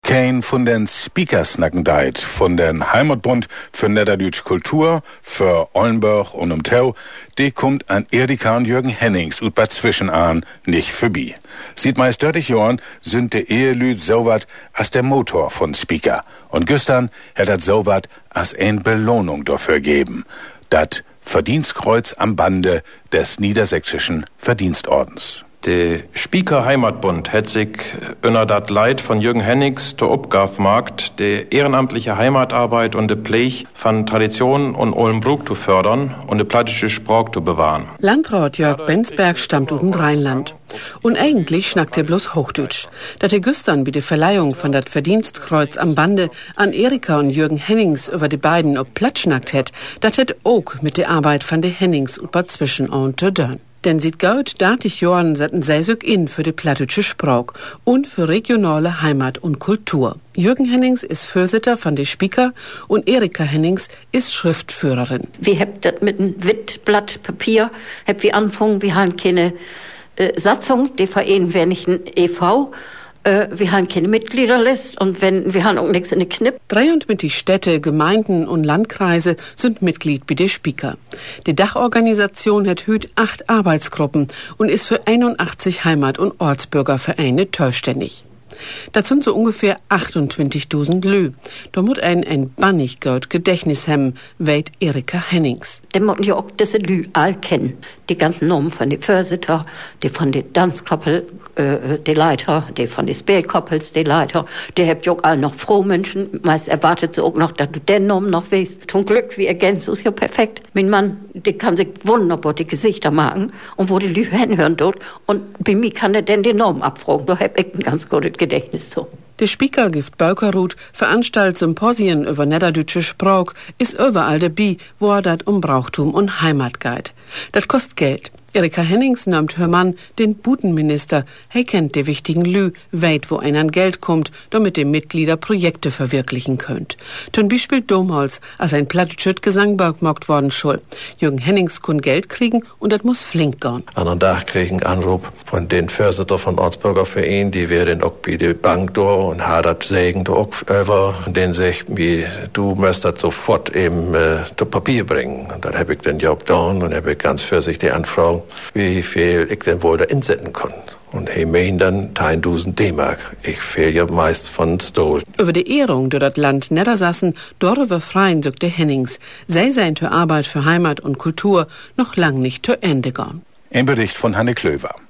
Kein von den Speakers nacken deit, von den Heimatbund für Niederdeutsche Kultur, für Ollenburg und Tau, die kommt an Erika und Jürgen Hennings ut Bad Zwischenahn nicht vorbei. Sieht meist 30 Jahren sind de Ehelüt so wat als der Motor von Speaker. Und gestern hat dat so wat als ein Belohnung dafür geben. Dat Verdienstkreuz am Bande des Niedersächsischen Verdienstordens. Der Speaker Heimatbund hat sich unter dat Leid von Jürgen Hennings der Uppgaf gemacht, die ehrenamtliche Heimatarbeit und de Pflege von Traditionen und Oldenburg zu fördern und de plattische Sprach zu bewahren. Landrat Jörg Bensberg stammt aus dem Rheinland. Und eigentlich schnackt er bloß Hochdeutsch. Dat er gestern bei der Verleihung von dat Verdienstkreuz am Bande an Erika und Jürgen Hennings über die beiden ob platt schnackt hätt, dat hätt auch mit der Arbeit von de Hennings über Zwischenahn zu dörn. Denn sieht gaut 30 Jahren setzen sie sich in für die plattische Sprach und für regionale Heimat und Kultur. Jürgen Hennings ist Vorsitter von der Speaker und Erika Hennings ist Schriftführerin. Wir haben das mit einem Wittblatt Papier, haben wir angefangen, wir haben keine Satzung, der Verein wäre nicht ein e.V., wir haben keine Mitgliederliste und wir haben auch nichts in der Knipp. 23 Städte, Gemeinden und Landkreise sind Mitglied bei der Speaker. Die Dachorganisation hat heute 8 Arbeitsgruppen und ist für 81 Heimat- und Ortsbürgervereine zuständig. Das sind so ungefähr 28.000 Lü. Da muss ein bannig gut Gedächtnis haben, weet Erika Hennings. Die müssen ja auch diese Lü all kennen. Die ganzen Namen von den Vorsitter, die von den Tanzkoppel, die Leiter, die von den Spielkoppels, die Leiter, die habt ja auch alle noch frohe Menschen. Meist erwartet sie auch noch, dass du den Namen noch weißt. Zum Glück, wie ergänzt ist ja perfekt. Mein Mann, der kann sich wunderbar die Gesichter machen und wo die Lü hinhören dort. Und bei mir kann er denn den Namen abfragen. Da hab ich ein ganz gutes Gedächtnis zu. Der Speaker Gift Baukerud veranstaltet Symposien über niederdeutsche Sprach, ist überall dabei, wo er dat Brauchtum und Heimat geht. Das kostet Geld. Erika Hennings nimmt her Mann, den Butenminister. Er kennt die wichtigen Lü, weit wo ein an Geld kommt, damit die Mitglieder Projekte verwirklichen könnt. Zum Beispiel Domholz, als ein plattisches Gesangberg gemacht worden soll. Jürgen Hennings kann Geld kriegen und das muss flink gehen. An einem Tag krieg ich einen Anruf von den Vorsitter von Ortsbürgerverein, die werden auch bei der Bank da und hat das Segen da auch über. Den sagt mir, du musst das sofort eben zu Papier bringen. Und dann habe ich den Job da und habe ich ganz vorsichtig anfragen, wie viel ich denn wohl da insetzen kann. Und he meinen dann 1000 D-Mark. Ich fehl ja meist von Stohl. Über die Ehrung durch das Land Niedersassen, darüber freien, sagt der Hennings. Sei sein zur Arbeit für Heimat und Kultur noch lang nicht zu Ende gegangen. Ein Bericht von Hanne Klöver.